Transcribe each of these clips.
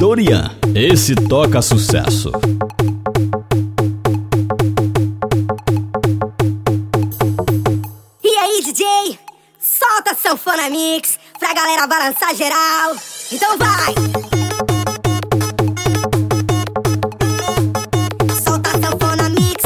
Dorian, esse toca sucesso. E aí, DJ, solta a sanfona mix pra galera balançar geral. Então vai! Solta a sanfona mix.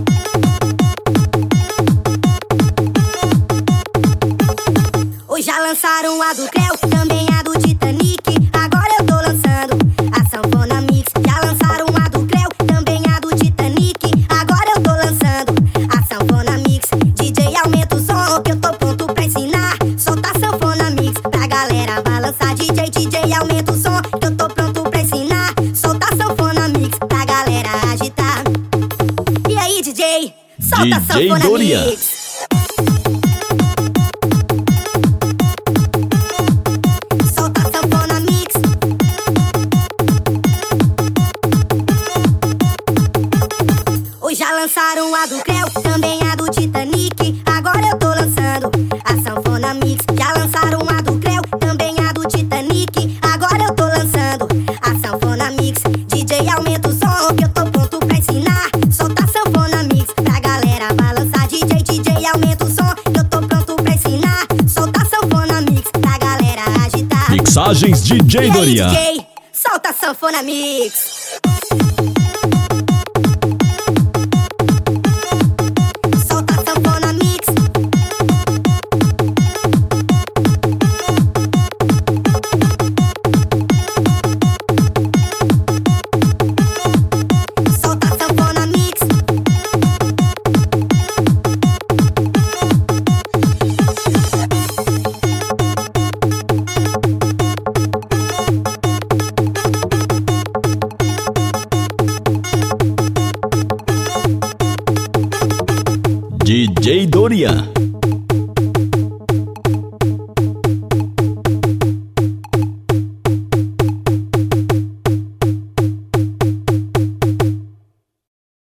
Hoje já lançaram a do Creu, também a do Titanic. Agora eu tô lançando a sanfona mix. Já lançaram a do Creu, também a do Titanic. Agora eu tô lançando a sanfona mix. DJ, aumenta o som que eu tô pronto pra ensinar. Solta a sanfona mix pra galera balançar. DJ, aumenta o som que eu tô pronto pra ensinar. Solta a sanfona mix pra galera agitar. E aí, DJ, solta a sanfona Dorian. mix. Hoje já lançaram a do Creu, também a do Titanic. Agora eu tô lançando a sanfona mix. Já lançaram a do Creu, também a do Titanic. Agora eu tô lançando a sanfona mix. DJ, aumenta o som que eu tô pronto pra ensinar. Solta a sanfona mix pra galera balançar. DJ, aumenta o som que eu tô pronto pra ensinar. Solta a sanfona mix pra galera agitar. Mixagens DJ Dorian. E aí, DJ, solta a sanfona mix. DJ Dorian.